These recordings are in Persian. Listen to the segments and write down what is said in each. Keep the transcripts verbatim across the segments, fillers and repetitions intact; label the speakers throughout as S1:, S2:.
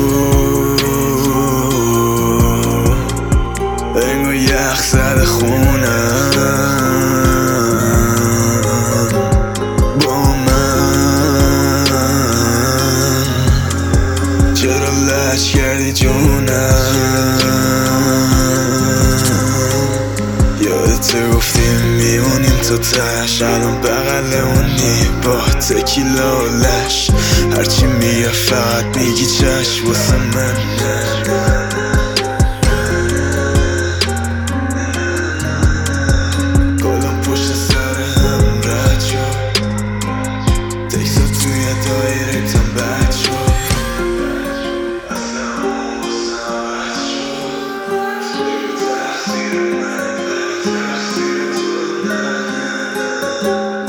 S1: انگار یخ زده خونم با من، چرا لش کردی جونم؟ یادت گفتیم میمونیم تو تش، الان بغلمونی با تکیلا و لش، هرچی میگه فقط میگی چشم واسه من. گلم پشت سر هم رد شد، تکسا توی دایرکتم بد شد، اصلا همون واسه بد شد، بگو تقصیر من تقصیر تو. نه نه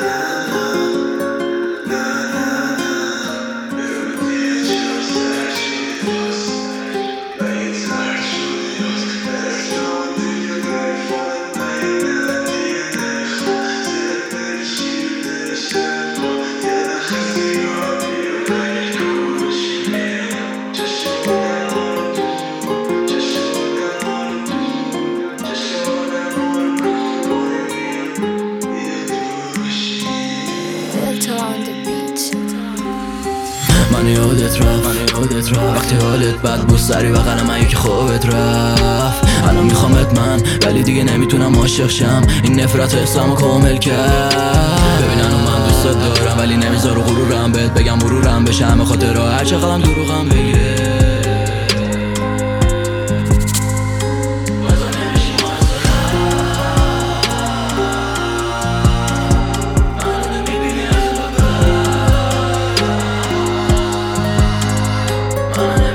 S1: نه نه نه بگو دیگه چرا سر شدی باز، مگه ترک شدی باز، ارتباط دیگه نمیخوام، مگه نه دیگه نمیخوام، دلت نمیشی دلشتر با یه نخ سیگار بیرون، مگه گوشی میرم چشمونم رو دو، چشمونم رو دو، چشمونم رو دو، بودیم یه دوشی.
S2: Delta on the beat.
S3: من یادت رفت من یادت رفت وقتی حالت بد بود سری بغل من یکی خوابت رفت. الان میخوامت من ولی دیگه نمیتونم عاشق شم، این نفرت حسامو کامل کرد. ببین الان من دوست دارم ولی نمیذارو غرورم بهت بگم مرورم بشه همه خاطرها هر چقدرم دروغم بگه. من